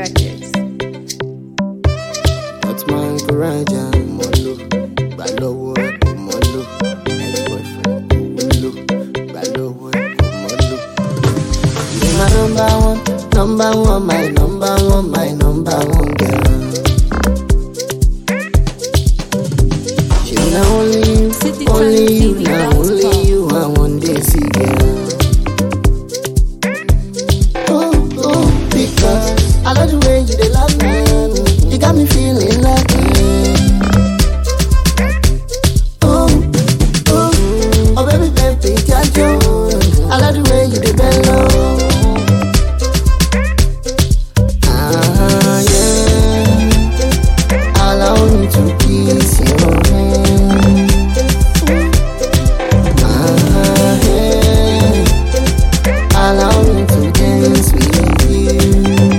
Records. That's my Kuraja, Molo, Balowo, Molo, ex-boyfriend, Molo, Balowo, Molo. You're my number one, my number one girl. You know only you, I want this girl. Because I love the way you dey love me. You got me feeling lucky. Oh baby, can't you? I love the way you dey bend low. Yeah. Allow me to kiss your hand. Yeah. Allow me to dance with you.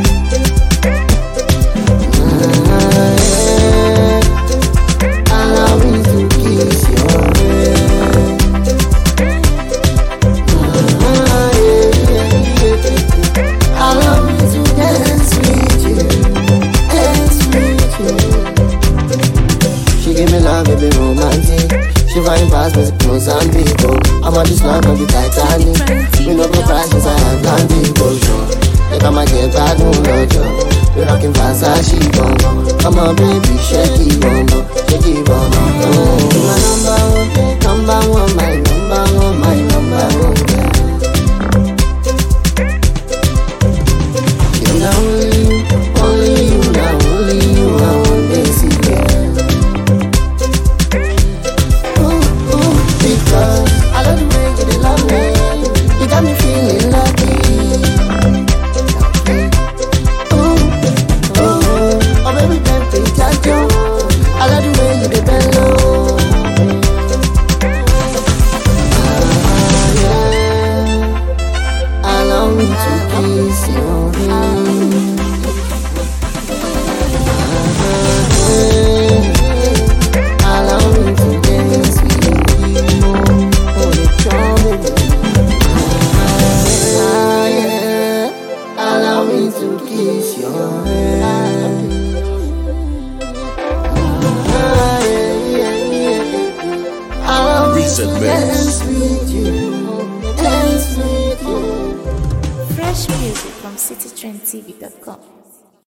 Allow me to kiss your hand. Allow me to dance with you, dance with you. She give me love, baby, romantic. She fine past me, close and deep. I'm on this line of the Titanic. We know the prices I have Atlantic Ocean. Like I'm a get bad moon, we rockin' Versace, bongo. Come on, baby, shake it, bongo, shake it, bongo. My number one, my number one girl. You know only you, I want this girl. Because I love the way you dey love me. You got me feeling lucky. Oh baby, can't you? I love the way you dey bend low. Yeah. Allow me to kiss your hand. Allow me to dance with you. Oh, the charming. Yeah. Allow me to kiss your hand. Allow me to dance with you, dance with you. Fresh music from citytrendtv.com.